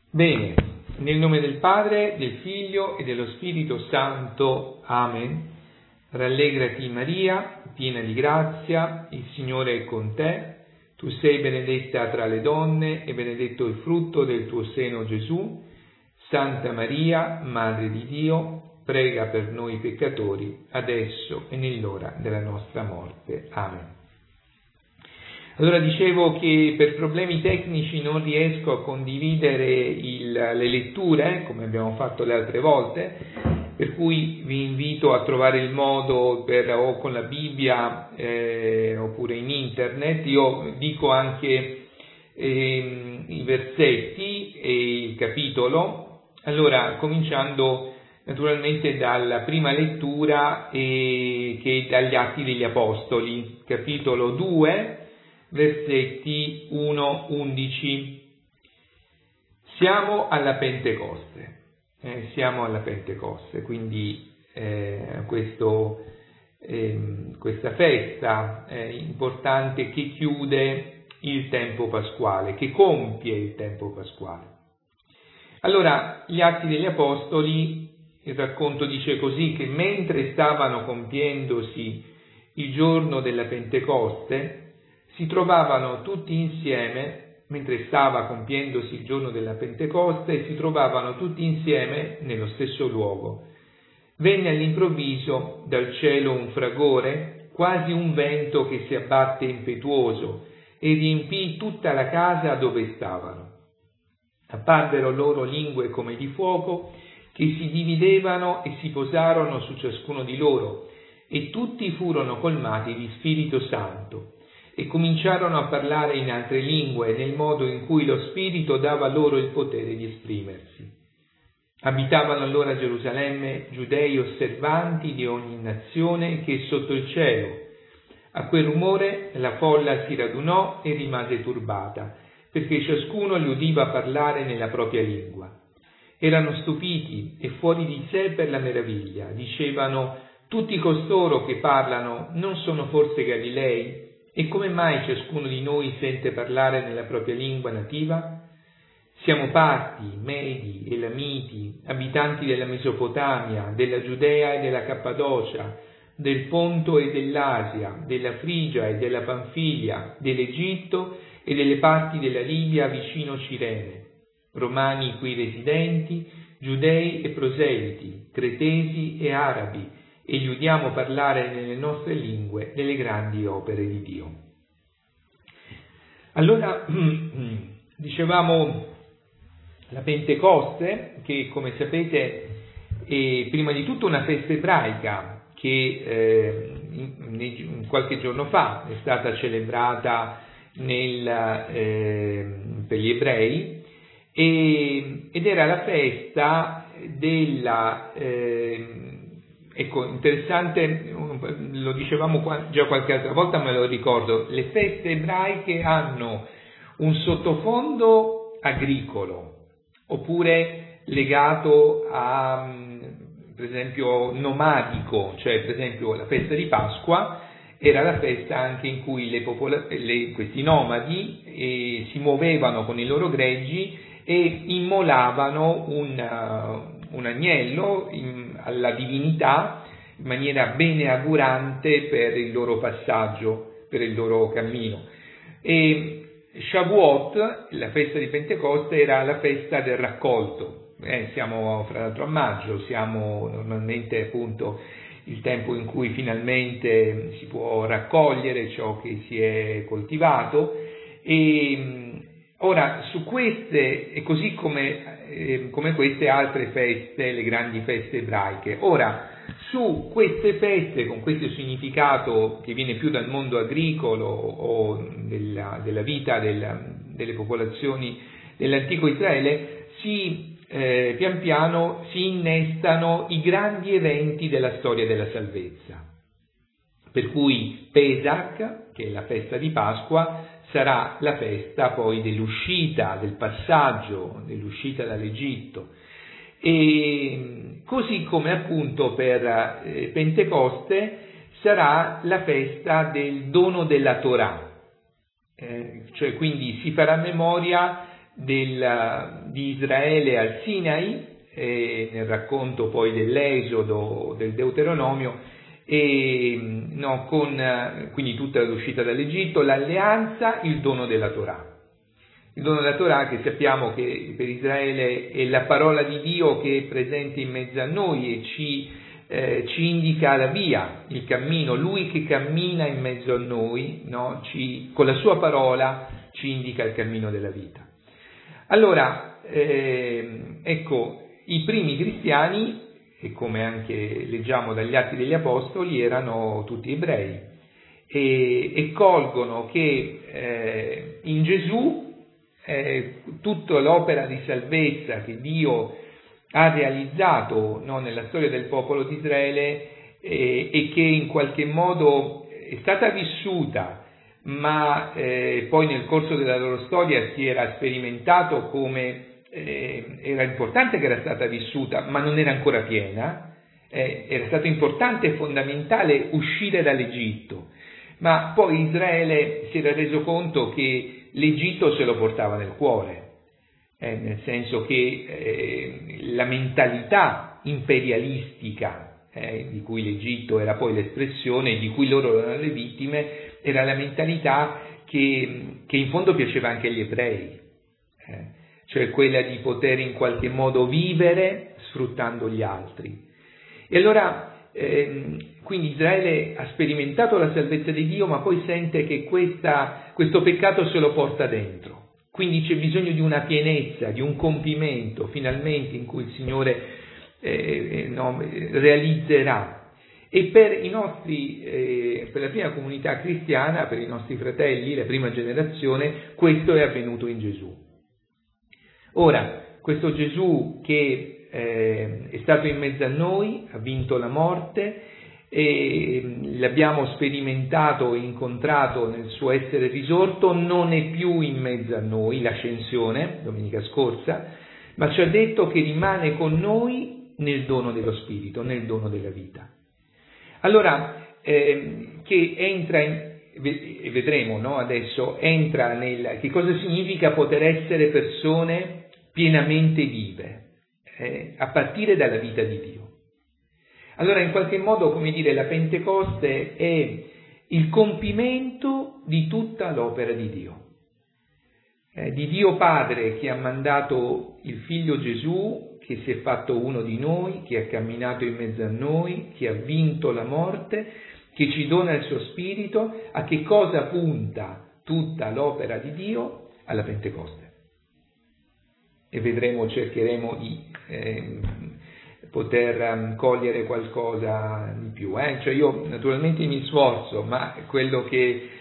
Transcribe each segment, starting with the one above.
Bene, nel nome del Padre, del Figlio e dello Spirito Santo. Amen. Rallegrati Maria, piena di grazia, il Signore è con te. Tu sei benedetta tra le donne e benedetto il frutto del tuo seno, Gesù. Santa Maria, Madre di Dio, prega per noi peccatori, adesso e nell'ora della nostra morte. Amen. Allora dicevo che per problemi tecnici non riesco a condividere le letture, come abbiamo fatto le altre volte, per cui vi invito a trovare il modo o con la Bibbia oppure in internet. Io dico anche i versetti e il capitolo. Allora, cominciando naturalmente dalla prima lettura che è dagli Atti degli Apostoli, capitolo 2, versetti 1-11. Siamo alla Pentecoste, quindi questa festa importante che chiude il tempo pasquale, che compie il tempo pasquale. Allora, gli Atti degli Apostoli, il racconto dice così, che mentre stavano compiendosi il giorno della Pentecoste, si trovavano tutti insieme nello stesso luogo. Venne all'improvviso dal cielo un fragore, quasi un vento che si abbatte impetuoso, e riempì tutta la casa dove stavano. Apparvero loro lingue come di fuoco, che si dividevano e si posarono su ciascuno di loro, e tutti furono colmati di Spirito Santo. E cominciarono a parlare in altre lingue nel modo in cui lo Spirito dava loro il potere di esprimersi. Abitavano allora a Gerusalemme giudei osservanti di ogni nazione che è sotto il cielo. A quel rumore la folla si radunò e rimase turbata, perché ciascuno li udiva parlare nella propria lingua. Erano stupiti e fuori di sé per la meraviglia. Dicevano: tutti costoro che parlano non sono forse Galilei? E come mai ciascuno di noi sente parlare nella propria lingua nativa? Siamo parti, Medi, Elamiti, abitanti della Mesopotamia, della Giudea e della Cappadocia, del Ponto e dell'Asia, della Frigia e della Panfilia, dell'Egitto e delle parti della Libia vicino Cirene, romani qui residenti, giudei e proseliti, cretesi e arabi, e gli udiamo parlare nelle nostre lingue delle grandi opere di Dio. Allora, dicevamo la Pentecoste, che come sapete è prima di tutto una festa ebraica che qualche giorno fa è stata celebrata per gli ebrei, ed era la festa della ecco, interessante, lo dicevamo già qualche altra volta, me lo ricordo, le feste ebraiche hanno un sottofondo agricolo, oppure legato a, per esempio, nomadico, cioè per esempio la festa di Pasqua era la festa anche in cui questi nomadi si muovevano con i loro greggi e immolavano un agnello alla divinità in maniera beneaugurante per il loro passaggio, per il loro cammino. E Shavuot, la festa di Pentecoste, era la festa del raccolto. Siamo fra l'altro a maggio, siamo normalmente appunto il tempo in cui finalmente si può raccogliere ciò che si è coltivato. E ora, su queste, e così come queste altre feste, le grandi feste ebraiche, ora, su queste feste, con questo significato che viene più dal mondo agricolo o della vita delle popolazioni dell'antico Israele, pian piano si innestano i grandi eventi della storia della salvezza. Per cui Pesach, che è la festa di Pasqua, sarà la festa poi dell'uscita, del passaggio, dell'uscita dall'Egitto. E così come appunto per Pentecoste sarà la festa del dono della Torah, cioè quindi si farà memoria di Israele al Sinai, nel racconto poi dell'Esodo, del Deuteronomio, quindi tutta l'uscita dall'Egitto, l'alleanza, il dono della Torah. Il dono della Torah, che sappiamo che per Israele è la parola di Dio che è presente in mezzo a noi e ci indica la via, il cammino, lui che cammina in mezzo a noi, no? Con la sua parola ci indica il cammino della vita. Allora, ecco, i primi cristiani, e come anche leggiamo dagli Atti degli Apostoli, erano tutti ebrei e colgono che in Gesù tutta l'opera di salvezza che Dio ha realizzato, no, nella storia del popolo di Israele e che in qualche modo è stata vissuta, ma poi nel corso della loro storia si era sperimentato come era importante che era stata vissuta, ma non era ancora piena. Era stato importante e fondamentale uscire dall'Egitto, ma poi Israele si era reso conto che l'Egitto se lo portava nel cuore, nel senso che la mentalità imperialistica di cui l'Egitto era poi l'espressione, di cui loro erano le vittime, era la mentalità che in fondo piaceva anche agli ebrei, cioè quella di poter in qualche modo vivere sfruttando gli altri. E allora quindi Israele ha sperimentato la salvezza di Dio, ma poi sente che questo peccato se lo porta dentro. Quindi c'è bisogno di una pienezza, di un compimento, finalmente, in cui il Signore realizzerà. E per per la prima comunità cristiana, per i nostri fratelli, la prima generazione, questo è avvenuto in Gesù. Ora, questo Gesù che è stato in mezzo a noi, ha vinto la morte, e l'abbiamo sperimentato e incontrato nel suo essere risorto, non è più in mezzo a noi, l'ascensione, domenica scorsa, ma ci ha detto che rimane con noi nel dono dello Spirito, nel dono della vita. Allora, che entra e vedremo, no, adesso, entra che cosa significa poter essere persone pienamente vive, a partire dalla vita di Dio. Allora, in qualche modo, come dire, la Pentecoste è il compimento di tutta l'opera di Dio Padre, che ha mandato il Figlio Gesù, che si è fatto uno di noi, che ha camminato in mezzo a noi, che ha vinto la morte, che ci dona il suo Spirito. A che cosa punta tutta l'opera di Dio? Alla Pentecoste. E vedremo, cercheremo di poter cogliere qualcosa di più. Cioè io naturalmente mi sforzo, ma quello che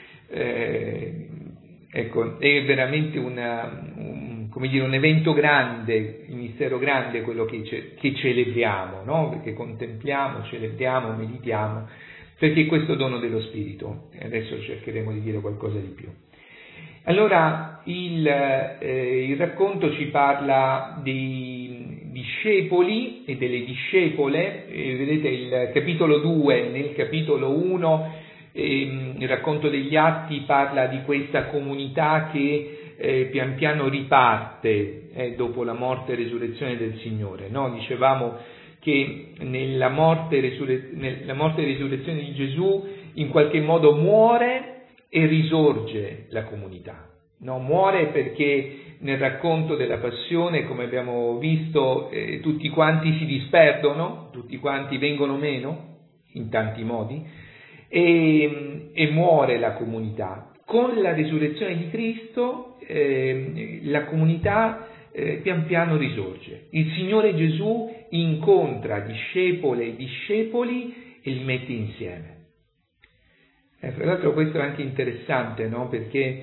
ecco, è veramente un evento grande, un mistero grande quello che celebriamo, no? Perché contempliamo, celebriamo, meditiamo, perché questo dono dello Spirito. Adesso cercheremo di dire qualcosa di più. Allora il racconto ci parla dei discepoli e delle discepole. Vedete il capitolo 2, nel capitolo 1 il racconto degli Atti parla di questa comunità che pian piano riparte dopo la morte e resurrezione del Signore, no? Dicevamo che nella morte e risurrezione di Gesù in qualche modo muore e risorge la comunità, no? Muore perché nel racconto della passione, come abbiamo visto, tutti quanti si disperdono, tutti quanti vengono meno in tanti modi, e muore la comunità. Con la risurrezione di Cristo la comunità pian piano risorge. Il Signore Gesù incontra discepole e discepoli e li mette insieme. Fra l'altro questo è anche interessante, no? Perché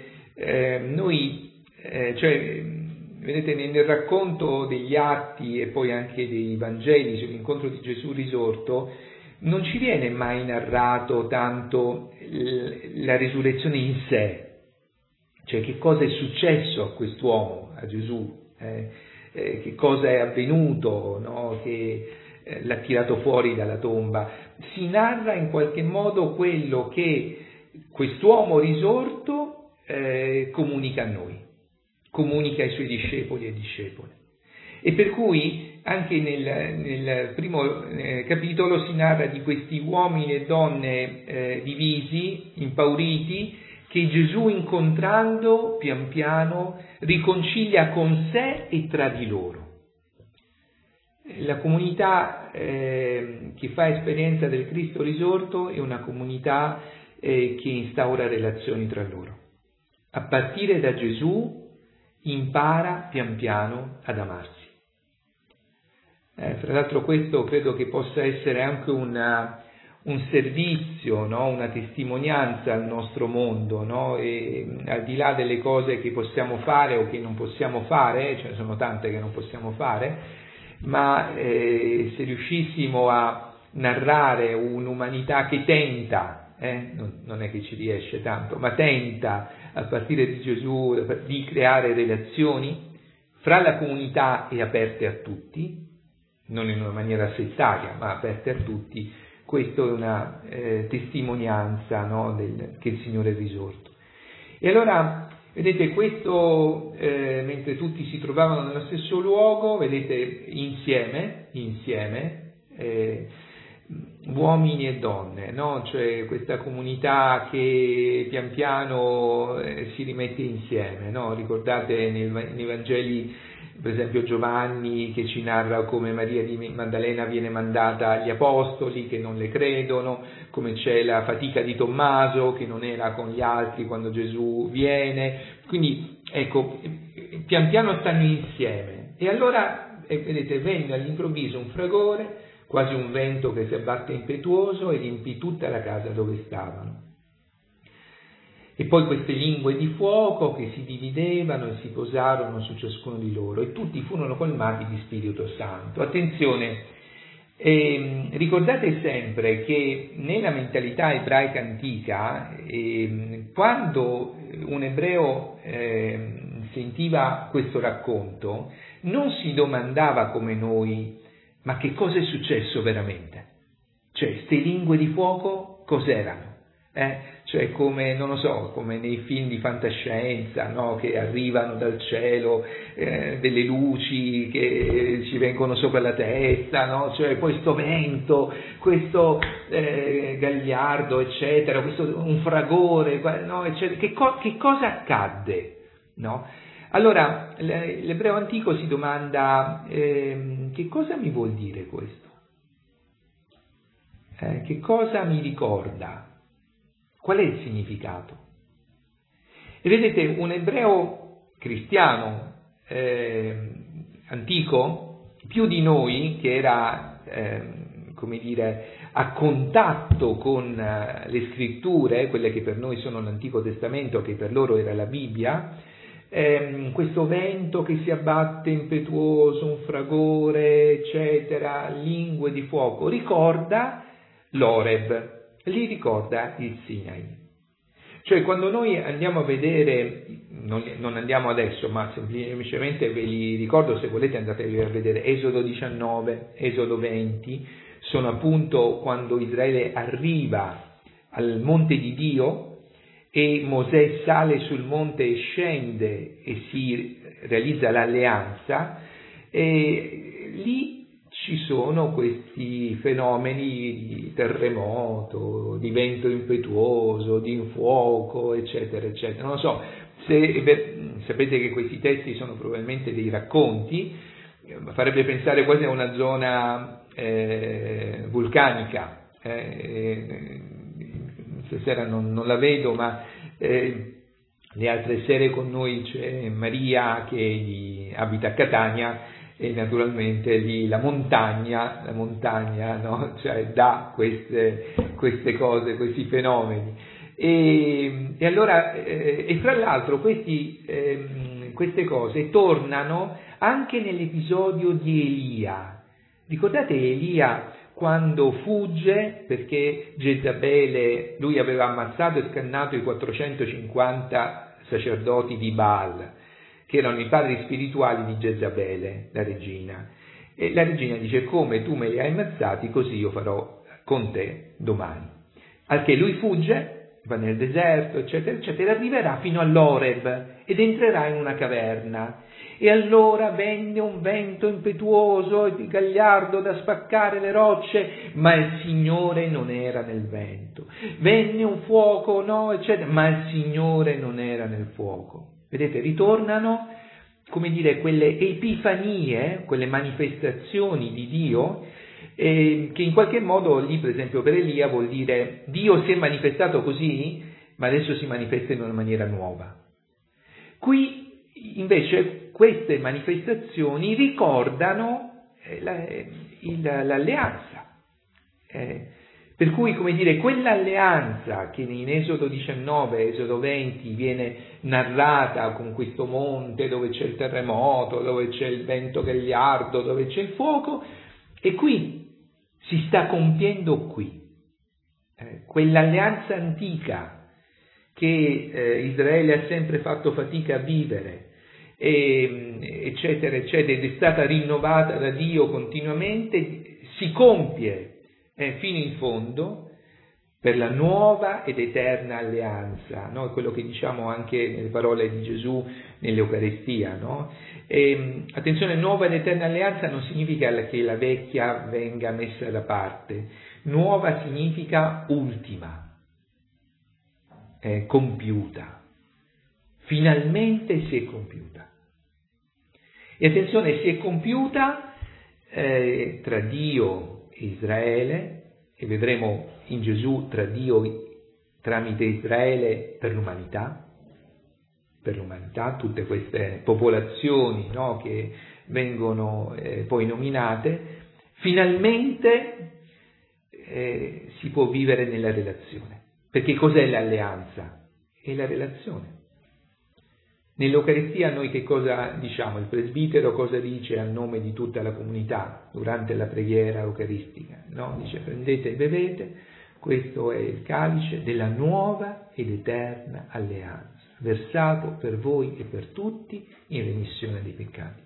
vedete, nel racconto degli Atti e poi anche dei Vangeli sull'incontro di Gesù risorto, non ci viene mai narrato tanto la risurrezione in sé, cioè che cosa è successo a quest'uomo, a Gesù, che cosa è avvenuto, no? Che l'ha tirato fuori dalla tomba. Si narra in qualche modo quello che quest'uomo risorto comunica a noi, comunica ai suoi discepoli e discepole. E per cui anche nel primo capitolo si narra di questi uomini e donne divisi, impauriti, che Gesù, incontrando pian piano, riconcilia con sé e tra di loro. La comunità che fa esperienza del Cristo risorto è una comunità che instaura relazioni tra loro. A partire da Gesù impara pian piano ad amarsi. Fra l'altro questo credo che possa essere anche un servizio, no? Una testimonianza al nostro mondo, no? E al di là delle cose che possiamo fare o che non possiamo fare, ce ne sono tante che non possiamo fare, ma se riuscissimo a narrare un'umanità che tenta, non è che ci riesce tanto, ma tenta a partire di Gesù di creare relazioni fra la comunità e aperte a tutti, non in una maniera settaria, ma aperte a tutti, questo è una testimonianza, no, che il Signore è risorto. E allora, vedete, questo, mentre tutti si trovavano nello stesso luogo, vedete, insieme, uomini e donne, no? Cioè questa comunità che pian piano si rimette insieme, no? Ricordate nei Vangeli, per esempio Giovanni che ci narra come Maria di Maddalena viene mandata agli apostoli che non le credono, come c'è la fatica di Tommaso che non era con gli altri quando Gesù viene, quindi ecco, pian piano stanno insieme. E allora, vedete, venne all'improvviso un fragore, quasi un vento che si abbatte impetuoso e riempì tutta la casa dove stavano. E poi queste lingue di fuoco che si dividevano e si posarono su ciascuno di loro e tutti furono colmati di Spirito Santo. Attenzione, ricordate sempre che nella mentalità ebraica antica, quando un ebreo sentiva questo racconto, non si domandava come noi: ma che cosa è successo veramente? Cioè, ste lingue di fuoco cos'erano? Cioè come, non lo so, come nei film di fantascienza, no? Che arrivano dal cielo delle luci che ci vengono sopra la testa, no? Cioè questo vento, questo gagliardo, eccetera, un fragore, no? Eccetera. Che cosa accadde? No? Allora l'ebreo antico si domanda che cosa mi vuol dire questo? Che cosa mi ricorda? Qual è il significato? E vedete, un ebreo cristiano antico, più di noi, che era, come dire, a contatto con le scritture, quelle che per noi sono l'Antico Testamento, che per loro era la Bibbia, questo vento che si abbatte impetuoso, un fragore, eccetera, lingue di fuoco, ricorda l'Oreb, li ricorda il Sinai. Cioè quando noi andiamo a vedere, non andiamo adesso, ma semplicemente ve li ricordo, se volete andatevi a vedere Esodo 19, Esodo 20, sono appunto quando Israele arriva al monte di Dio e Mosè sale sul monte e scende e si realizza l'alleanza, e lì ci sono questi fenomeni di terremoto, di vento impetuoso, di fuoco, eccetera, eccetera. Non lo so, sapete che questi testi sono probabilmente dei racconti, farebbe pensare quasi a una zona vulcanica. Stasera non la vedo, ma le altre sere con noi c'è Maria che abita a Catania, e naturalmente lì la montagna, no? Cioè dà queste cose, questi fenomeni. E allora, e fra l'altro queste cose tornano anche nell'episodio di Elia. Ricordate Elia quando fugge perché Jezabele, lui aveva ammazzato e scannato i 450 sacerdoti di Baal, che erano i padri spirituali di Jezabele, la regina. E la regina dice: come tu me li hai ammazzati, così io farò con te domani. Al che lui fugge va nel deserto, eccetera, eccetera, arriverà fino all'Oreb ed entrerà in una caverna. E allora venne un vento impetuoso e gagliardo da spaccare le rocce, ma il Signore non era nel vento. Venne un fuoco, no, eccetera, ma il Signore non era nel fuoco. Vedete, ritornano, come dire, quelle epifanie, quelle manifestazioni di Dio, che in qualche modo lì, per esempio per Elia, vuol dire Dio si è manifestato così, ma adesso si manifesta in una maniera nuova. Qui invece queste manifestazioni ricordano l'alleanza. Per cui, come dire, quell'alleanza che in Esodo 19, Esodo 20 viene narrata con questo monte dove c'è il terremoto, dove c'è il vento gagliardo, dove c'è il fuoco, e qui si sta compiendo qui. Quell'alleanza antica che Israele ha sempre fatto fatica a vivere, eccetera, eccetera, ed è stata rinnovata da Dio continuamente, si compie fino in fondo per la nuova ed eterna alleanza, no? Quello che diciamo anche nelle parole di Gesù nell'Eucaristia, no? Attenzione, nuova ed eterna alleanza non significa che la vecchia venga messa da parte, nuova significa ultima, compiuta, finalmente si è compiuta. E attenzione, si è compiuta tra Dio e Israele, e vedremo in Gesù tra Dio tramite Israele per l'umanità, tutte queste popolazioni, no, che vengono poi nominate, finalmente si può vivere nella relazione. Perché cos'è l'alleanza? È la relazione. Nell'Eucaristia noi che cosa diciamo? Il presbitero cosa dice a nome di tutta la comunità durante la preghiera eucaristica? No? Dice: prendete e bevete, questo è il calice della nuova ed eterna alleanza, versato per voi e per tutti in remissione dei peccati.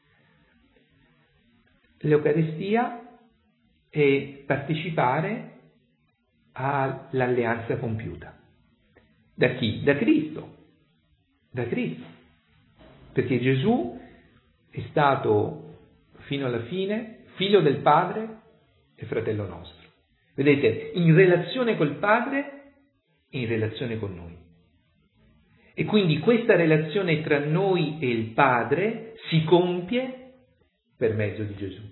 L'Eucaristia è partecipare all'alleanza compiuta. Da chi? Da Cristo. Da Cristo, perché Gesù è stato fino alla fine figlio del Padre e fratello nostro. Vedete, in relazione col Padre e in relazione con noi. E quindi questa relazione tra noi e il Padre si compie per mezzo di Gesù.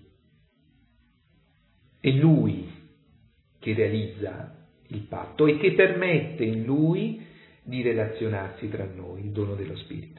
È Lui che realizza il patto e che permette in Lui di relazionarsi tra noi, il dono dello Spirito.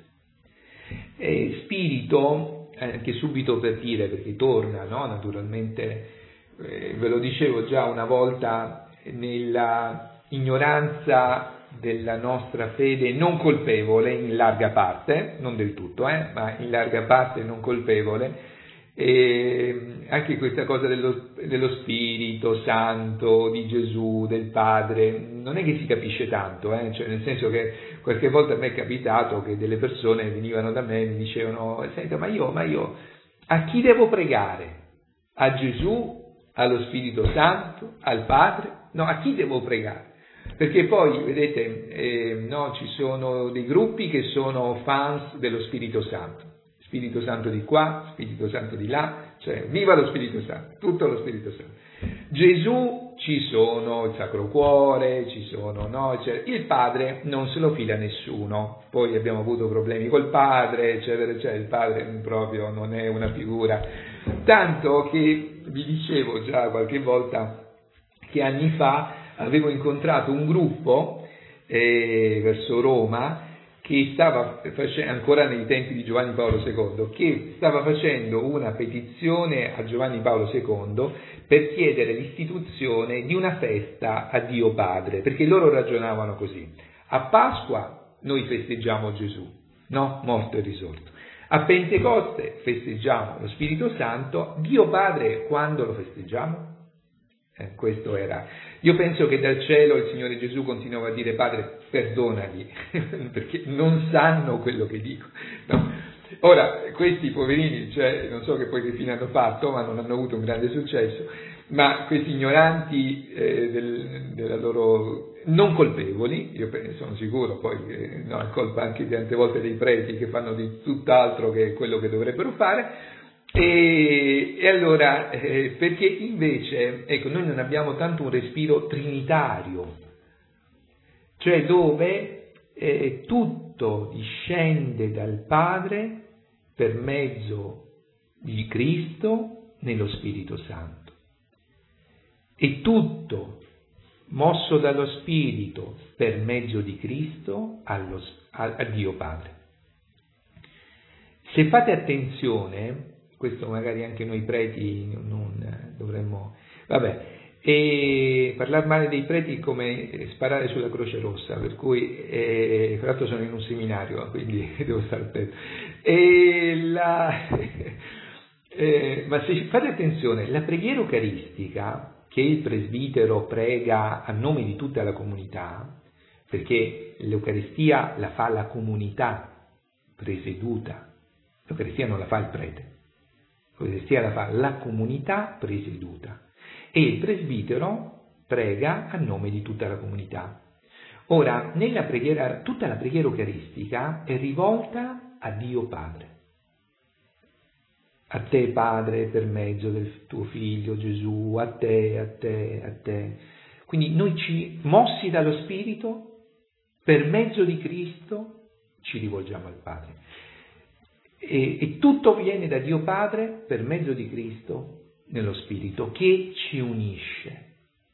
Spirito, anche subito per dire, perché torna, no? Naturalmente, ve lo dicevo già una volta, nella ignoranza della nostra fede non colpevole, in larga parte, non del tutto, ma in larga parte non colpevole, e anche questa cosa dello Spirito Santo, di Gesù, del Padre, non è che si capisce tanto, cioè nel senso che qualche volta a me è capitato che delle persone venivano da me e mi dicevano: senta, ma io a chi devo pregare? A Gesù, allo Spirito Santo, al Padre? No, a chi devo pregare? Perché poi, vedete, no, ci sono dei gruppi che sono fans dello Spirito Santo. Spirito Santo di qua, Spirito Santo di là, cioè viva lo Spirito Santo, tutto lo Spirito Santo. Gesù ci sono il Sacro Cuore, ci sono, no, cioè, il Padre non se lo fila nessuno, poi abbiamo avuto problemi col Padre, eccetera, eccetera, il Padre proprio non è una figura, tanto che vi dicevo già qualche volta che anni fa avevo incontrato un gruppo verso Roma che stava facendo, ancora nei tempi di Giovanni Paolo II, che stava facendo una petizione a Giovanni Paolo II per chiedere l'istituzione di una festa a Dio Padre, perché loro ragionavano così: a Pasqua noi festeggiamo Gesù, no? Morto e risorto. A Pentecoste festeggiamo lo Spirito Santo, Dio Padre quando lo festeggiamo? Questo era. Io penso che dal cielo il Signore Gesù continuava a dire: Padre, perdonali, perché non sanno quello che dico. No? Ora, questi poverini, cioè, non so che poi che fine hanno fatto, ma non hanno avuto un grande successo, ma questi ignoranti della loro non colpevoli, io sono sicuro, poi no, è colpa anche tante volte dei preti che fanno di tutt'altro che quello che dovrebbero fare, e allora, perché invece, ecco, noi non abbiamo tanto un respiro trinitario, cioè dove tutto discende dal Padre per mezzo di Cristo nello Spirito Santo, e tutto mosso dallo Spirito per mezzo di Cristo a Dio Padre. Se fate attenzione, questo magari anche noi preti non dovremmo, e parlare male dei preti è come sparare sulla Croce Rossa, per cui, tra l'altro sono in un seminario, quindi devo stare attento. Ma se fate attenzione, la preghiera eucaristica, che il presbitero prega a nome di tutta la comunità, perché l'Eucaristia la fa la comunità presieduta, l'Eucaristia non la fa il prete, l'Eucaristia la fa la comunità presieduta, e il presbitero prega a nome di tutta la comunità. Ora, nella preghiera, tutta la preghiera eucaristica è rivolta a Dio Padre. A te, Padre, per mezzo del tuo Figlio Gesù, a te, a te, a te. Quindi noi mossi dallo Spirito, per mezzo di Cristo, ci rivolgiamo al Padre. E tutto viene da Dio Padre, per mezzo di Cristo, nello Spirito, che ci unisce.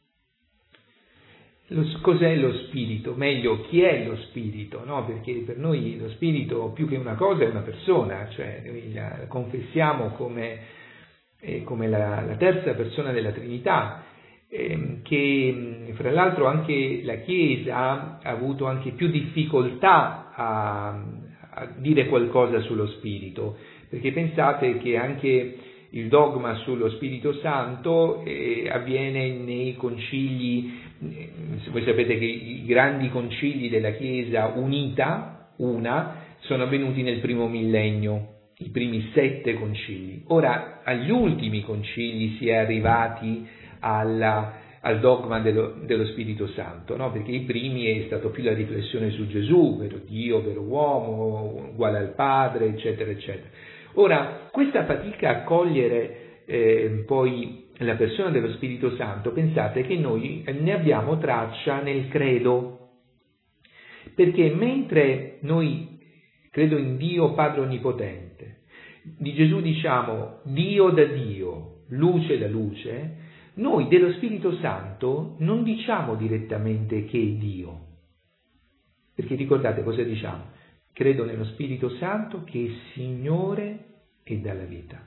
Cos'è lo Spirito? Meglio, chi è lo Spirito? No? Perché per noi lo Spirito, più che una cosa, è una persona, cioè noi la confessiamo come la terza persona della Trinità, che fra l'altro anche la Chiesa ha avuto anche più difficoltà a dire qualcosa sullo Spirito, perché pensate che anche il dogma sullo Spirito Santo avviene nei concili. Voi sapete che i grandi concili della Chiesa una, sono avvenuti nel primo millennio, i primi 7 concili. Ora, agli ultimi concili si è arrivati al dogma dello Spirito Santo, no? Perché i primi è stato più la riflessione su Gesù, vero Dio, vero uomo, uguale al Padre, eccetera, eccetera. Ora, questa fatica a cogliere poi la persona dello Spirito Santo, pensate che noi ne abbiamo traccia nel credo, perché mentre noi credo in Dio Padre Onnipotente, di Gesù diciamo Dio da Dio, luce da luce, noi dello Spirito Santo non diciamo direttamente che è Dio, perché ricordate cosa diciamo? Credo nello Spirito Santo che è Signore e dà la vita.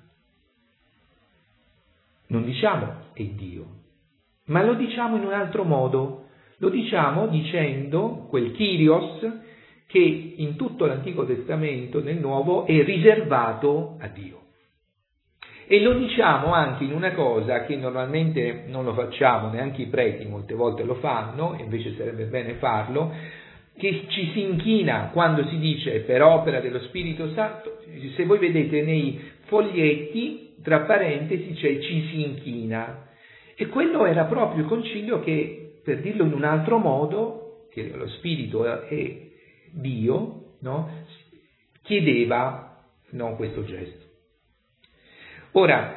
Non diciamo è Dio, ma lo diciamo in un altro modo. Lo diciamo dicendo quel Kyrios che in tutto l'Antico Testamento, nel Nuovo, è riservato a Dio. E lo diciamo anche in una cosa che normalmente non lo facciamo, neanche i preti molte volte lo fanno, e invece sarebbe bene farlo, che ci si inchina quando si dice per opera dello Spirito Santo. Se voi vedete nei foglietti, tra parentesi c'è ci si inchina, e quello era proprio il concilio che, per dirlo in un altro modo, che lo Spirito è Dio, no? Chiedeva questo gesto. Ora,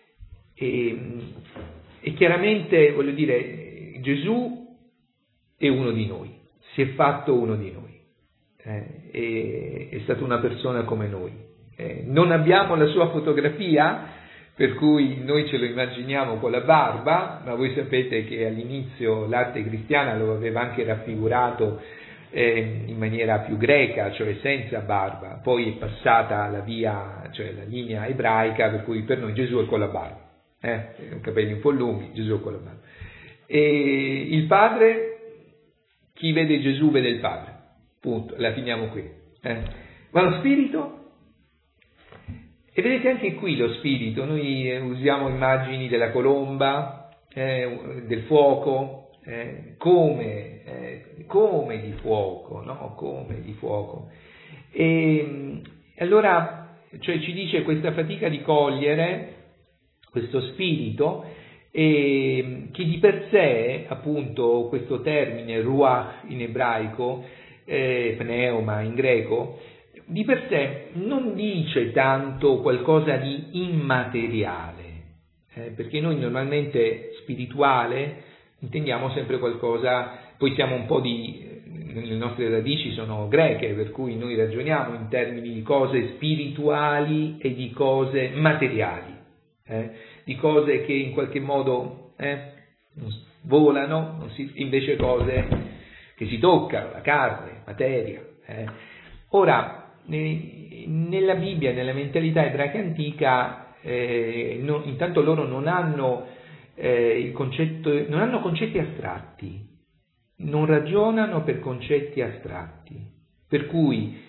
e chiaramente, voglio dire, Gesù è uno di noi, si è fatto uno di noi, è stata una persona come noi. Non abbiamo la sua fotografia, per cui noi ce lo immaginiamo con la barba, ma voi sapete che all'inizio l'arte cristiana lo aveva anche raffigurato in maniera più greca, cioè senza barba, poi è passata la via, cioè la linea ebraica, per cui per noi Gesù è con la barba, capelli un po' lunghi, Gesù è con la barba. E il Padre, chi vede Gesù vede il Padre, punto, la finiamo qui. Ma lo Spirito? E vedete anche qui lo Spirito, noi usiamo immagini della colomba, del fuoco, come di fuoco, no? Come di fuoco. E allora, cioè ci dice questa fatica di cogliere questo Spirito e che di per sé, appunto, questo termine ruach in ebraico, pneuma in greco, di per sé non dice tanto qualcosa di immateriale, perché noi normalmente spirituale intendiamo sempre qualcosa, poi siamo un po' le nostre radici sono greche, per cui noi ragioniamo in termini di cose spirituali e di cose materiali, di cose che in qualche modo volano, invece cose che si toccano, la carne, materia. Ora, nella Bibbia, nella mentalità ebraica antica, intanto loro non hanno non hanno concetti astratti, non ragionano per concetti astratti, per cui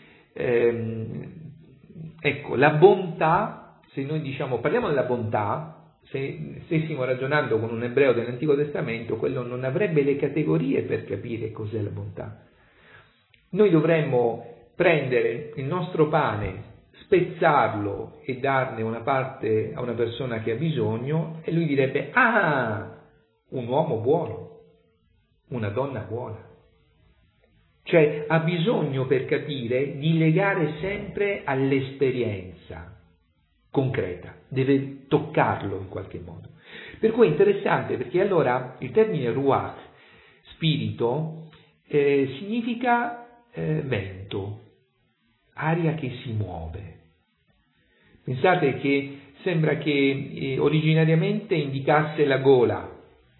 ecco, la bontà, se noi diciamo parliamo della bontà, se stessimo ragionando con un ebreo dell'Antico Testamento, quello non avrebbe le categorie per capire cos'è la bontà. Noi dovremmo prendere il nostro pane, spezzarlo e darne una parte a una persona che ha bisogno, e lui direbbe: ah, un uomo buono, una donna buona. Cioè ha bisogno, per capire, di legare sempre all'esperienza concreta, deve toccarlo in qualche modo. Per cui è interessante, perché allora il termine ruach, spirito, significa vento, aria che si muove. Pensate che sembra che originariamente indicasse la gola,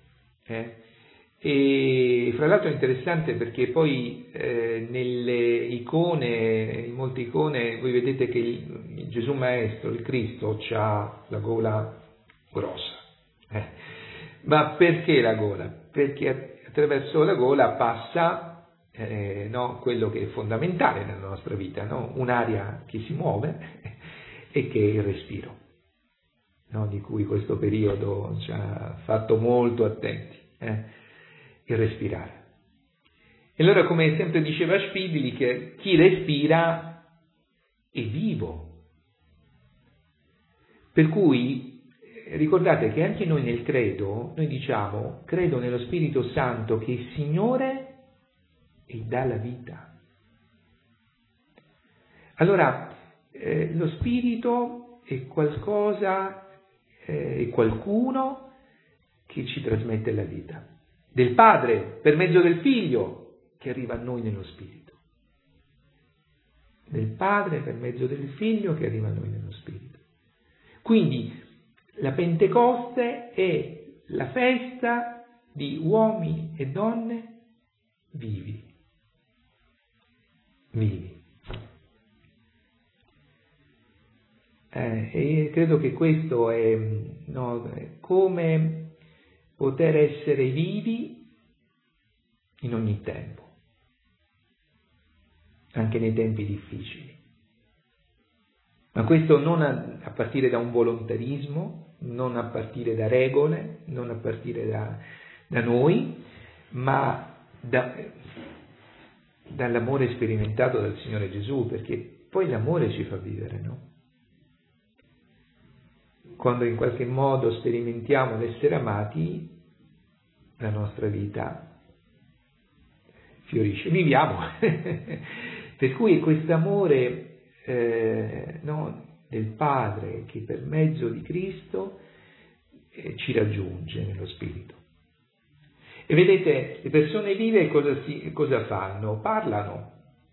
e fra l'altro è interessante perché poi nelle icone, in molte icone, voi vedete che il Gesù Maestro, il Cristo, ha la gola grossa. Ma perché la gola? Perché attraverso la gola passa quello che è fondamentale nella nostra vita, no? Un'aria che si muove e che è il respiro, no? Di cui questo periodo ci ha fatto molto attenti, il respirare. E allora, come sempre diceva Spidli, che chi respira è vivo. Per cui ricordate che anche noi nel credo, noi diciamo: credo nello Spirito Santo che è il Signore e dà la vita. Allora, lo Spirito è qualcosa, è qualcuno che ci trasmette la vita. Del Padre, per mezzo del Figlio, che arriva a noi nello Spirito. Del Padre, per mezzo del Figlio, che arriva a noi nello Spirito. Quindi, la Pentecoste è la festa di uomini e donne vivi. E credo che questo è come poter essere vivi in ogni tempo, anche nei tempi difficili. Ma questo non a partire da un volontarismo, non a partire da regole, non a partire da noi, ma dall'amore sperimentato dal Signore Gesù, perché poi l'amore ci fa vivere, no? Quando in qualche modo sperimentiamo l'essere amati, la nostra vita fiorisce, viviamo. Per cui questo amore del Padre che per mezzo di Cristo ci raggiunge nello Spirito. E vedete, le persone vive cosa fanno? Parlano,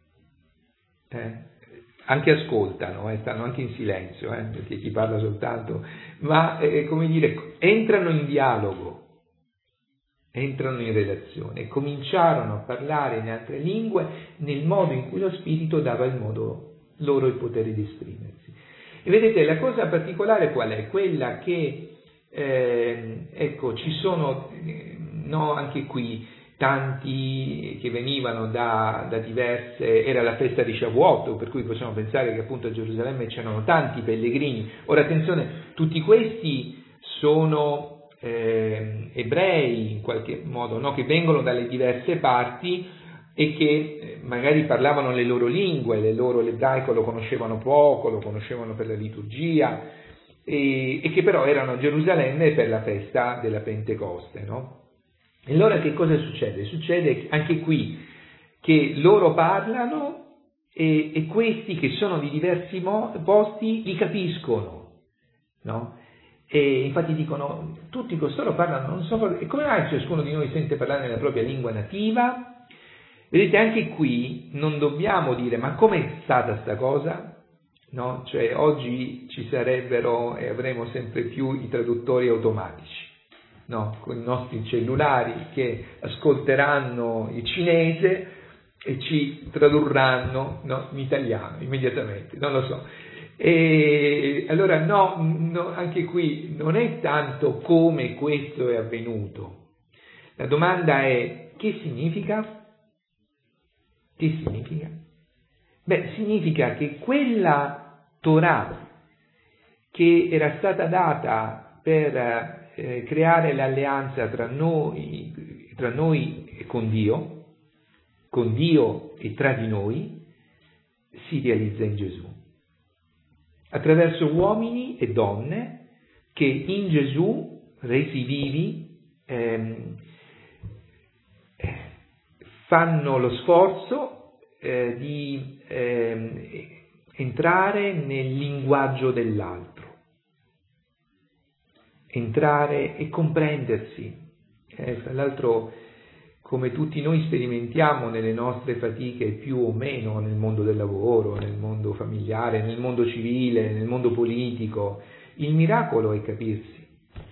anche ascoltano, stanno anche in silenzio, perché chi parla soltanto, ma come dire, entrano in dialogo, entrano in relazione e cominciarono a parlare in altre lingue nel modo in cui lo Spirito dava loro il potere di esprimersi. E vedete, la cosa particolare qual è? Quella che, ci sono, anche qui, tanti che venivano da diverse, era la festa di Shavuot, per cui possiamo pensare che appunto a Gerusalemme c'erano tanti pellegrini. Ora attenzione, tutti questi sono ebrei in qualche modo, no? Che vengono dalle diverse parti e che magari parlavano le loro lingue, l'ebraico lo conoscevano poco, lo conoscevano per la liturgia, e che però erano a Gerusalemme per la festa della Pentecoste, no? E allora che cosa succede? Succede anche qui che loro parlano e questi che sono di diversi posti li capiscono, no? E infatti dicono, tutti costoro parlano, non so, e come mai ciascuno di noi sente parlare nella propria lingua nativa? Vedete, anche qui non dobbiamo dire, ma com'è stata sta cosa? No? Cioè, oggi ci sarebbero e avremo sempre più i traduttori automatici, no? Con i nostri cellulari che ascolteranno il cinese e ci tradurranno, no, in italiano immediatamente, non lo so. E allora no, anche qui non è tanto come questo è avvenuto. La domanda è: che significa? Che significa? Beh, significa che quella Torah che era stata data per creare l'alleanza tra noi e con Dio e tra di noi, si realizza in Gesù. Attraverso uomini e donne che in Gesù, resi vivi, fanno lo sforzo di entrare nel linguaggio dell'altro, entrare e comprendersi. Tra l'altro, come tutti noi sperimentiamo nelle nostre fatiche più o meno nel mondo del lavoro, nel mondo familiare, nel mondo civile, nel mondo politico, il miracolo è capirsi.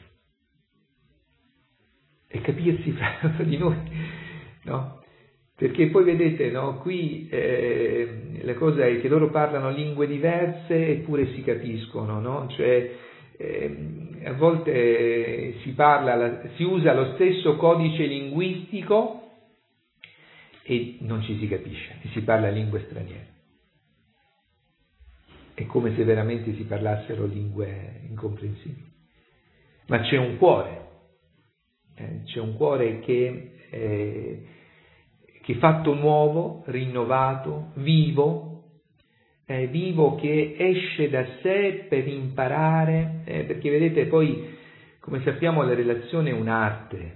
È capirsi fra di noi, no? Perché poi vedete, no, qui la cosa è che loro parlano lingue diverse eppure si capiscono, no? Cioè a volte si usa lo stesso codice linguistico e non ci si capisce, e si parla lingue straniere. È come se veramente si parlassero lingue incomprensibili. Ma c'è un cuore che fatto nuovo, rinnovato, vivo che esce da sé per imparare, perché vedete poi, come sappiamo, la relazione è un'arte,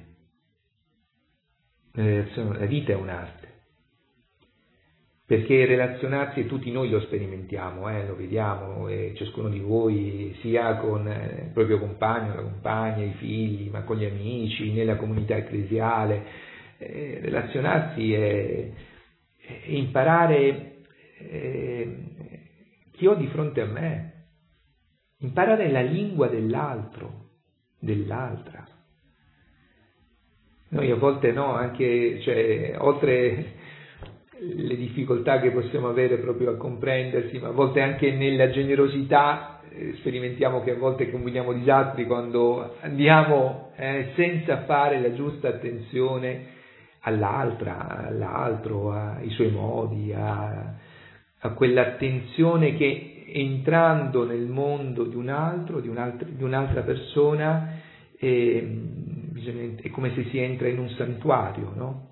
la vita è un'arte, perché relazionarsi, e tutti noi lo sperimentiamo, lo vediamo, ciascuno di voi, sia con il proprio compagno, la compagna, i figli, ma con gli amici, nella comunità ecclesiale, relazionarsi è imparare chi ho di fronte a me, imparare la lingua dell'altro, dell'altra. Noi a volte anche, oltre le difficoltà che possiamo avere proprio a comprendersi, ma a volte anche nella generosità sperimentiamo che a volte combiniamo disastri quando andiamo senza fare la giusta attenzione all'altro, ai suoi modi, a quell'attenzione che entrando nel mondo di un altro, di un'altra persona, è come se si entra in un santuario, no?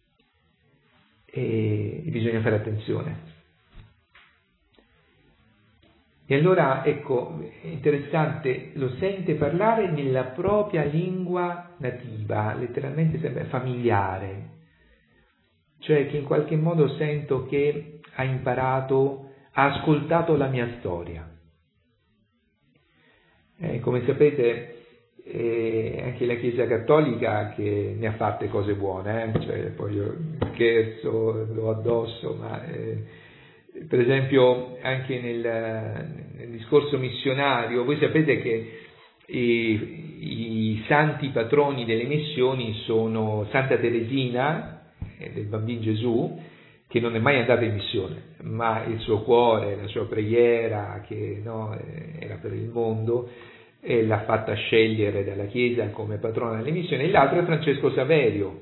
E bisogna fare attenzione. E allora, ecco, è interessante, lo sente parlare nella propria lingua nativa, letteralmente sembra familiare, cioè che in qualche modo sento che ha imparato, ha ascoltato la mia storia. Come sapete, anche la Chiesa Cattolica che ne ha fatte cose buone, cioè poi io scherzo, do addosso, ma per esempio anche nel discorso missionario, voi sapete che i santi patroni delle missioni sono Santa Teresina del Bambino Gesù, che non è mai andata in missione, ma il suo cuore, la sua preghiera, che era per il mondo, e l'ha fatta scegliere dalla Chiesa come patrona delle missioni. E l'altro è Francesco Saverio,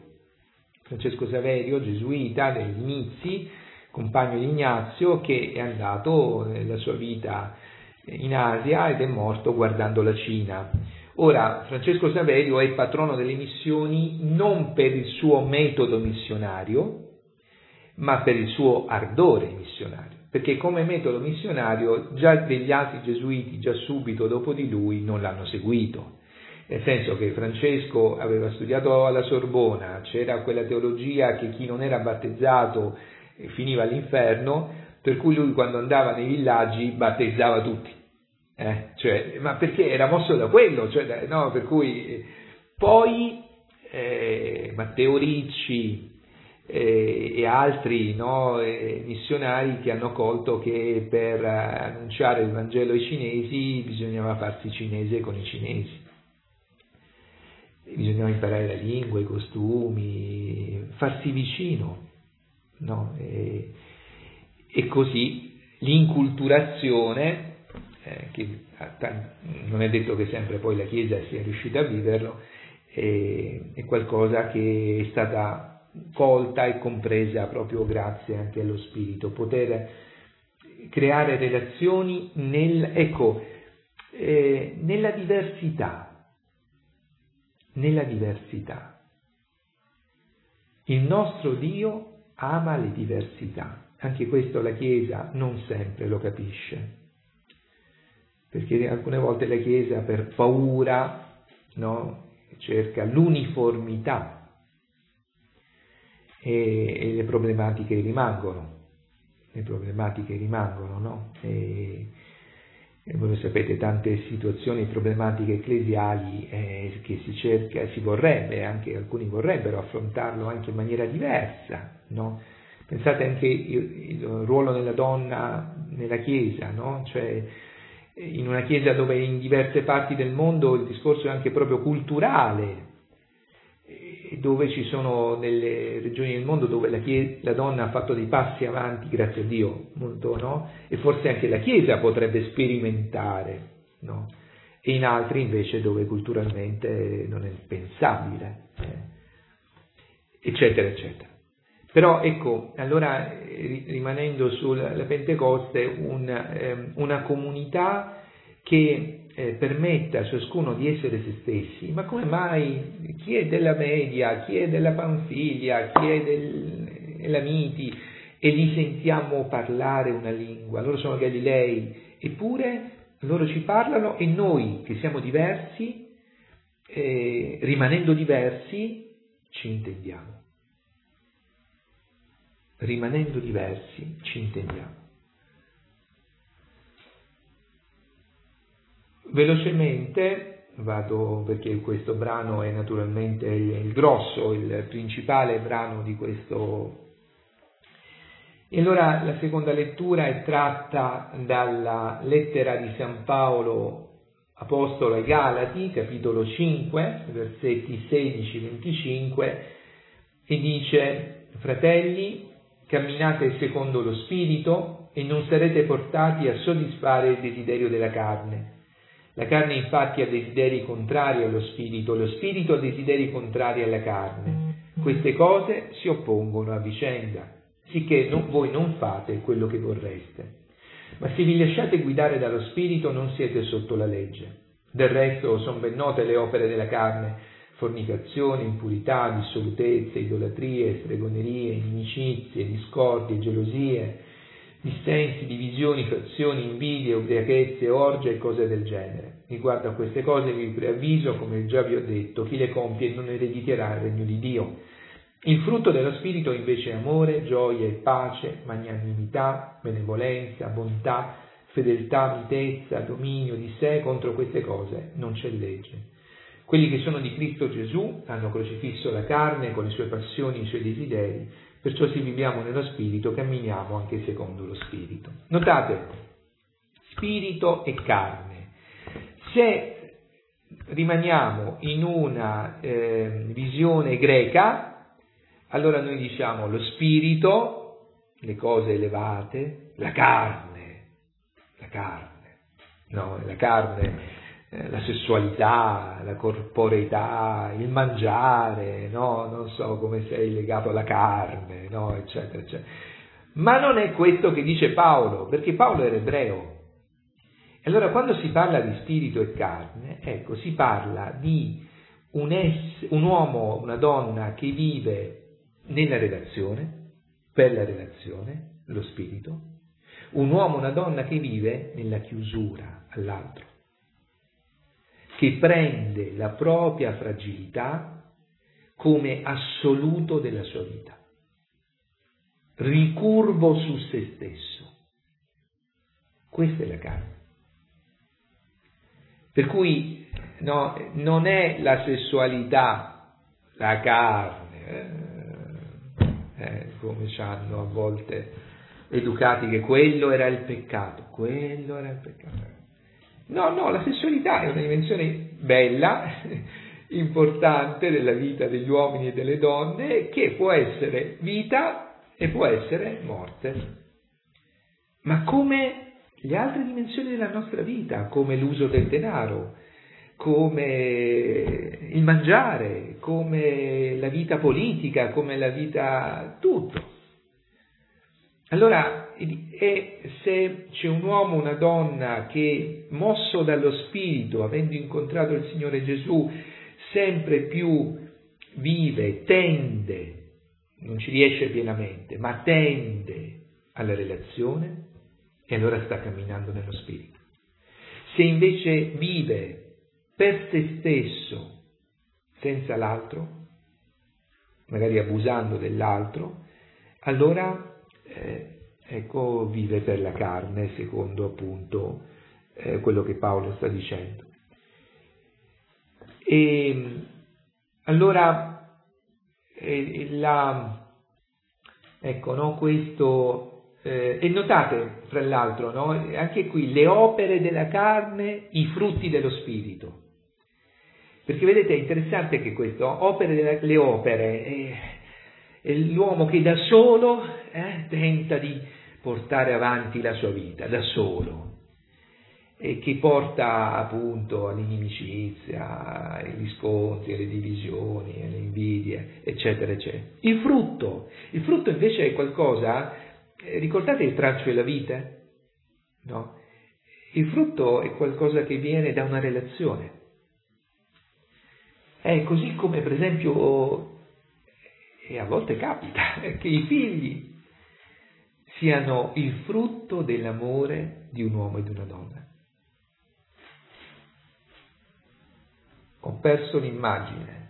gesuita degli inizi, compagno di Ignazio, che è andato nella sua vita in Asia ed è morto guardando la Cina. Ora, Francesco Saverio è patrono delle missioni non per il suo metodo missionario, ma per il suo ardore missionario. perché come metodo missionario già degli altri gesuiti, già subito dopo di lui, non l'hanno seguito. Nel senso che Francesco aveva studiato alla Sorbona, c'era quella teologia che chi non era battezzato finiva all'inferno, per cui lui quando andava nei villaggi battezzava tutti. Ma perché era mosso da quello, no, per cui poi Matteo Ricci e altri, no, missionari che hanno colto che per annunciare il Vangelo ai cinesi bisognava farsi cinese con i cinesi, bisognava imparare la lingua, i costumi, farsi vicino, no? E così l'inculturazione, che non è detto che sempre poi la Chiesa sia riuscita a viverlo, è qualcosa che è stata colta e compresa proprio grazie anche allo Spirito, poter creare relazioni nella diversità. Nella diversità. Il nostro Dio ama le diversità. Anche questo la Chiesa non sempre lo capisce, perché alcune volte la Chiesa per paura, no, cerca l'uniformità e le problematiche rimangono, no? E voi sapete, tante situazioni problematiche ecclesiali che si vorrebbe, anche alcuni vorrebbero affrontarlo anche in maniera diversa, no? Pensate anche il ruolo della donna nella Chiesa, no? Cioè, in una Chiesa dove in diverse parti del mondo il discorso è anche proprio culturale, dove ci sono delle regioni del mondo dove la donna ha fatto dei passi avanti, grazie a Dio, molto, no? E forse anche la Chiesa potrebbe sperimentare, no? E in altri invece dove culturalmente non è pensabile, eccetera, eccetera. Però ecco, allora rimanendo sulla Pentecoste, una comunità che permetta a ciascuno di essere se stessi. Ma come mai chi è della Media, chi è della Panfilia, chi è dell'Amiti e li sentiamo parlare una lingua? Loro sono Galilei, eppure loro ci parlano e noi che siamo diversi, rimanendo diversi, ci intendiamo. Rimanendo diversi, ci intendiamo. Velocemente vado, perché questo brano è naturalmente il grosso, il principale brano di questo. E allora la seconda lettura è tratta dalla lettera di San Paolo Apostolo ai Galati, capitolo 5, versetti 16-25, e dice: fratelli, camminate secondo lo Spirito e non sarete portati a soddisfare il desiderio della carne. La carne infatti ha desideri contrari allo Spirito, lo Spirito ha desideri contrari alla carne. Queste cose si oppongono a vicenda, sicché voi non fate quello che vorreste. Ma se vi lasciate guidare dallo Spirito non siete sotto la legge. Del resto sono ben note le opere della carne: fornicazione, impurità, dissolutezze, idolatrie, stregonerie, inimicizie, discordie, gelosie, dissensi, divisioni, fazioni, invidie, ubriachezze, orge e cose del genere. Riguardo a queste cose vi preavviso, come già vi ho detto, chi le compie non erediterà il regno di Dio. Il frutto dello Spirito invece è amore, gioia e pace, magnanimità, benevolenza, bontà, fedeltà, mitezza, dominio di sé. Contro queste cose non c'è legge. Quelli che sono di Cristo Gesù hanno crocifisso la carne con le sue passioni e i suoi desideri. Perciò se viviamo nello Spirito camminiamo anche secondo lo Spirito. Notate, Spirito e carne. Se rimaniamo in una visione greca, allora noi diciamo lo Spirito, le cose elevate, la carne, no, la carne, la sessualità, la corporeità, il mangiare, no, non so come sei legato alla carne, no, eccetera, eccetera. Ma non è questo che dice Paolo, perché Paolo era ebreo. E allora quando si parla di spirito e carne, ecco, si parla di un uomo, una donna che vive nella relazione, per la relazione, lo spirito, un uomo, una donna che vive nella chiusura all'altro, che prende la propria fragilità come assoluto della sua vita, ricurvo su se stesso. Questa è la carne. Per cui no, non è la sessualità, la carne, come ci hanno a volte educati che quello era il peccato. No, la sessualità è una dimensione bella, importante della vita degli uomini e delle donne, che può essere vita e può essere morte. Ma come le altre dimensioni della nostra vita, come l'uso del denaro, come il mangiare, come la vita politica, come la vita tutto. Allora, se c'è un uomo, una donna che, mosso dallo Spirito, avendo incontrato il Signore Gesù, sempre più vive, tende, non ci riesce pienamente, ma tende alla relazione, e allora sta camminando nello Spirito. Se invece vive per se stesso, senza l'altro, magari abusando dell'altro, allora vive per la carne, secondo appunto quello che Paolo sta dicendo. E allora questo. E notate, fra l'altro, no? Anche qui le opere della carne, i frutti dello Spirito. Perché vedete, è interessante che questo, le opere, è l'uomo che da solo tenta di portare avanti la sua vita, da solo, e che porta appunto all'inimicizia, agli scontri, alle divisioni, alle invidie, eccetera, eccetera. Il frutto invece è qualcosa. Ricordate il tralcio e la vite? No? Il frutto è qualcosa che viene da una relazione. È così come, per esempio, e a volte capita, che i figli siano il frutto dell'amore di un uomo e di una donna. Ho perso l'immagine.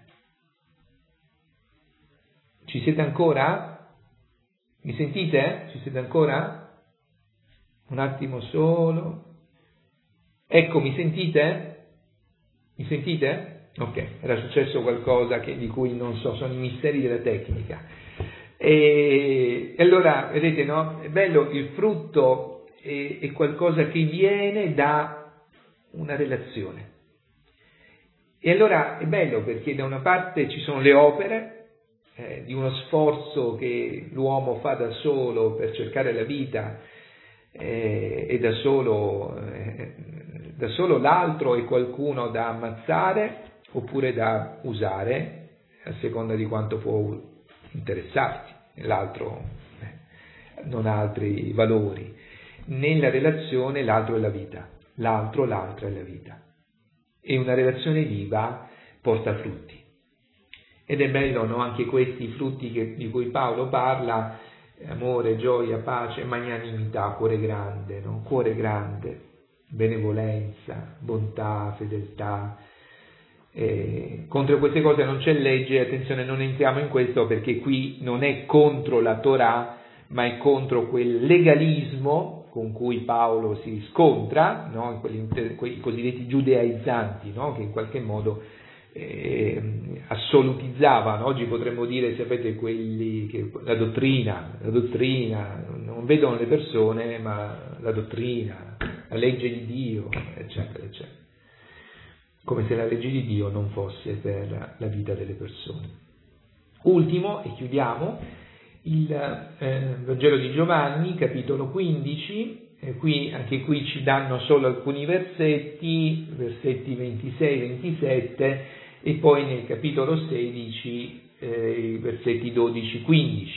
Ci siete ancora? Mi sentite? Ci siete ancora? Un attimo solo. Ecco, mi sentite? Mi sentite? Ok, era successo qualcosa di cui non so, sono i misteri della tecnica. E allora, vedete, no? È bello, il frutto è qualcosa che viene da una relazione. E allora è bello perché da una parte ci sono le opere, di uno sforzo che l'uomo fa da solo per cercare la vita, e da solo l'altro è qualcuno da ammazzare oppure da usare a seconda di quanto può interessarti, l'altro non ha altri valori. Nella relazione l'altro è la vita, l'altra è la vita, e una relazione viva porta frutti. Ed è bello, no? Anche questi frutti di cui Paolo parla: amore, gioia, pace, magnanimità, cuore grande, no? Cuore grande, benevolenza, bontà, fedeltà. Contro queste cose non c'è legge, attenzione, non entriamo in questo perché qui non è contro la Torah, ma è contro quel legalismo con cui Paolo si scontra, no? Quei cosiddetti giudaizzanti, no? Che in qualche modo assolutizzavano. Oggi potremmo dire, sapete, quelli che la dottrina, non vedono le persone ma la dottrina, la legge di Dio, eccetera, eccetera, come se la legge di Dio non fosse per la vita delle persone. Ultimo, e chiudiamo, il Vangelo di Giovanni, capitolo 15, anche qui ci danno solo alcuni versetti 26-27, e poi nel capitolo 16 i versetti 12-15.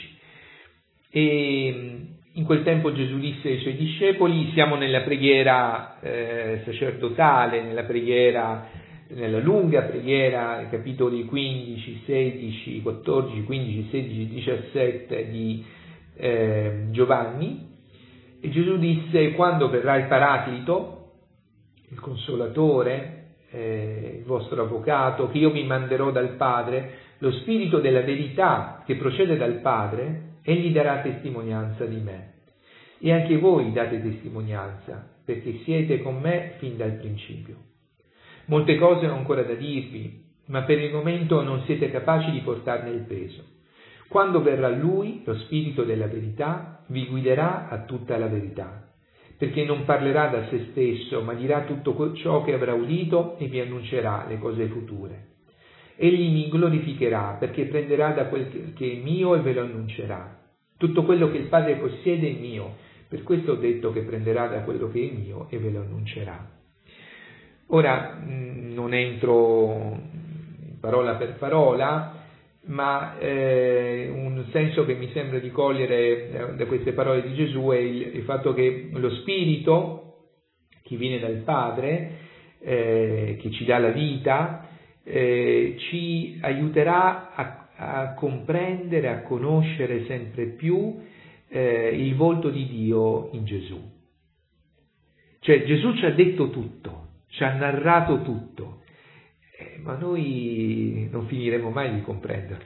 E in quel tempo Gesù disse ai suoi discepoli: siamo nella preghiera sacerdotale, nella lunga preghiera, capitoli 15, 16, 14, 15, 16, 17 di Giovanni. E Gesù disse: quando verrà il Paraclito, il Consolatore, il vostro Avvocato, che io vi manderò dal Padre, lo Spirito della verità che procede dal Padre, egli darà testimonianza di me. E anche voi date testimonianza, perché siete con me fin dal principio. Molte cose ho ancora da dirvi, ma per il momento non siete capaci di portarne il peso. Quando verrà Lui, lo Spirito della verità, vi guiderà a tutta la verità, perché non parlerà da se stesso, ma dirà tutto ciò che avrà udito e vi annuncerà le cose future. Egli mi glorificherà, perché prenderà da quel che è mio e ve lo annuncerà. Tutto quello che il Padre possiede è mio, per questo ho detto che prenderà da quello che è mio e ve lo annuncerà. Ora, non entro parola per parola, ma un senso che mi sembra di cogliere da queste parole di Gesù è il fatto che lo Spirito, che viene dal Padre, che ci dà la vita, ci aiuterà a comprendere, a conoscere sempre più il volto di Dio in Gesù. Cioè Gesù ci ha detto tutto, ci ha narrato tutto, ma noi non finiremo mai di comprenderlo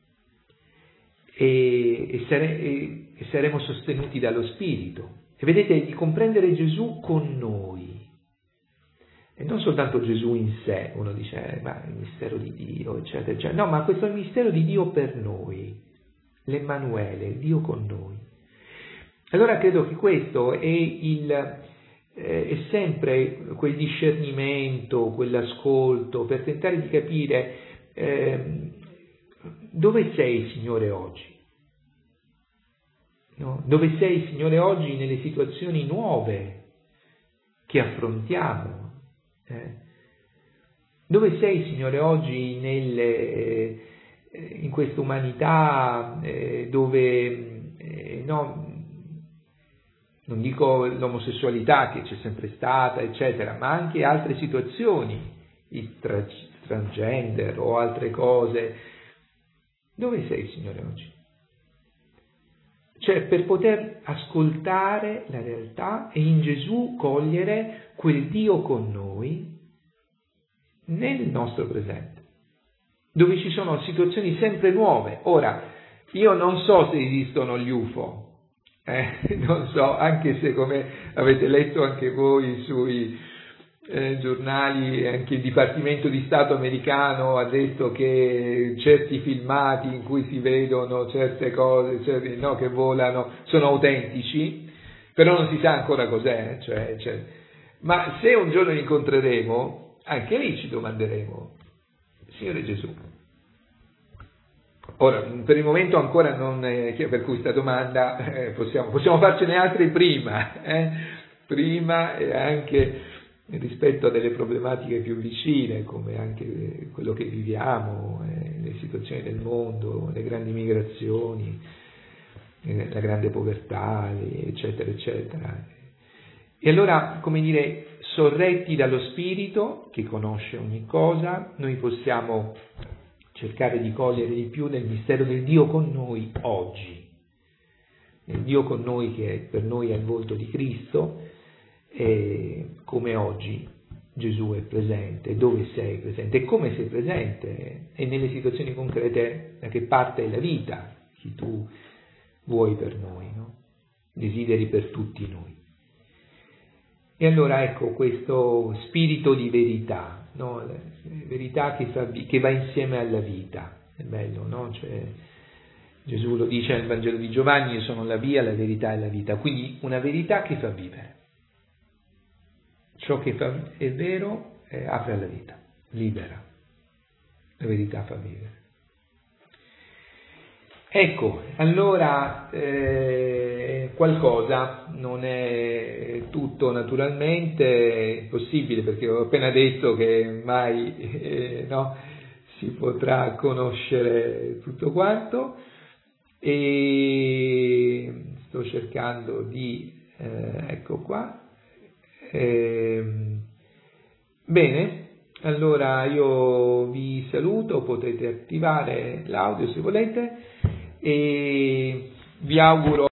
e saremo sostenuti dallo Spirito. E vedete, di comprendere Gesù con noi, e non soltanto Gesù in sé. Uno dice, ma il mistero di Dio, eccetera, eccetera. No, ma questo è il mistero di Dio per noi, l'Emmanuele, Dio con noi. Allora credo che questo è sempre quel discernimento, quell'ascolto, per tentare di capire dove sei, Signore, oggi? No? Dove sei, Signore, oggi nelle situazioni nuove che affrontiamo? Dove sei, Signore, oggi in questa umanità dove no, non dico l'omosessualità che c'è sempre stata, eccetera, ma anche altre situazioni, il transgender o altre cose. Dove sei, Signore, oggi? Cioè, per poter ascoltare la realtà e in Gesù cogliere quel Dio con noi nel nostro presente, dove ci sono situazioni sempre nuove. Ora, io non so se esistono gli UFO, non so, anche se, come avete letto anche voi sui giornali, anche il Dipartimento di Stato americano ha detto che certi filmati in cui si vedono certe cose, no, che volano, sono autentici, però non si sa ancora cos'è, ma se un giorno li incontreremo, anche lì ci domanderemo, Signore Gesù. Ora, per il momento ancora non, per questa domanda possiamo farcene altre prima e anche rispetto a delle problematiche più vicine, come anche quello che viviamo, le situazioni del mondo, le grandi migrazioni, la grande povertà, eccetera, eccetera. E allora, come dire, sorretti dallo Spirito, che conosce ogni cosa, noi possiamo cercare di cogliere di più nel mistero del Dio con noi oggi, nel Dio con noi che per noi è il volto di Cristo, e come oggi Gesù è presente, dove sei presente, e come sei presente, e nelle situazioni concrete da che parte è la vita che tu vuoi per noi, no? Desideri per tutti noi. E allora ecco questo spirito di verità, no? Verità che va insieme alla vita, è bello, no? Cioè, Gesù lo dice nel Vangelo di Giovanni: io sono la via, la verità e la vita, quindi una verità che fa vivere. Ciò che è vero apre alla vita, libera, la verità fa vivere. Ecco, allora qualcosa, non è tutto naturalmente, è possibile, perché ho appena detto che mai si potrà conoscere tutto quanto, e sto cercando di, ecco qua. Bene, allora io vi saluto, potete attivare l'audio se volete e vi auguro